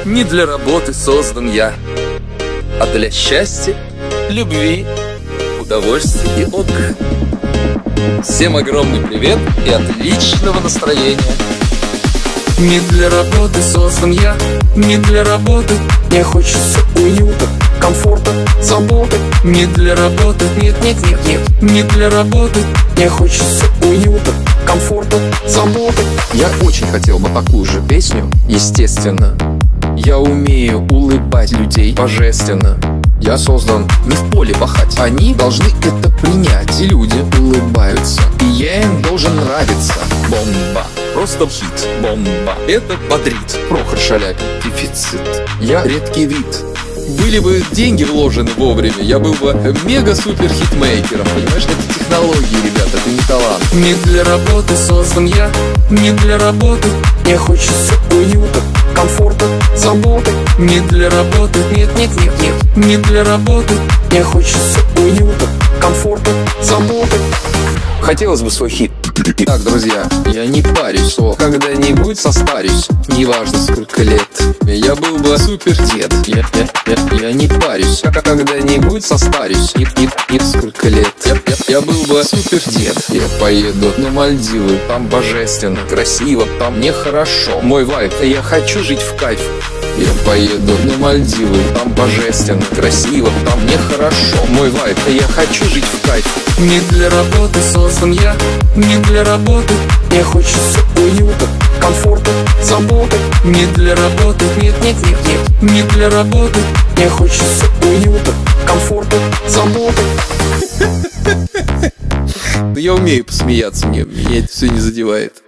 не для работы создан я, а для счастья, любви, удовольствия и отдыха. Всем огромный привет и отличного настроения. Не для работы создан я, не для работы. Мне хочется уюта, комфорта, заботы. Не для работы, нет, не для работы. Мне хочется уюта, комфорта, заботы. Я очень хотел бы такую же песню, естественно. Я умею улыбать людей божественно. Я создан не в поле пахать, они должны это принять. И люди улыбаются, и я им должен нравиться. Бомба, просто хит, бомба, это бодрит. Прохор Шаляпин, дефицит, я редкий вид. Были бы деньги вложены вовремя, я был бы мега-супер хитмейкером. Понимаешь, это технологии, ребята, это не талант. Не для работы создан я, не для работы. Мне хочется уюта, комфорта, заботы. Не для работы, нет, не для работы. Мне хочется уюта, комфорта, заботы. Хотелось бы свой хит. Так, друзья, я не парюсь, что когда-нибудь состарюсь. Неважно сколько лет, я был бы супер дед. Я не парюсь, когда-нибудь состарюсь. Не сколько лет, я был бы супер дед. Я поеду на Мальдивы, там божественно, красиво, там мне хорошо. Мой вайб, я хочу жить в кайф. Я поеду на Мальдивы, там божественно, красиво, там мне хорошо. Мой вайб, я хочу жить в кайф. Не для работы создан я, не для работы. Мне хочется уюта, комфорта, заботы. Не для работы, нет, не для работы. Мне хочется уюта, комфорта, заботы. Я умею посмеяться, меня это все не задевает.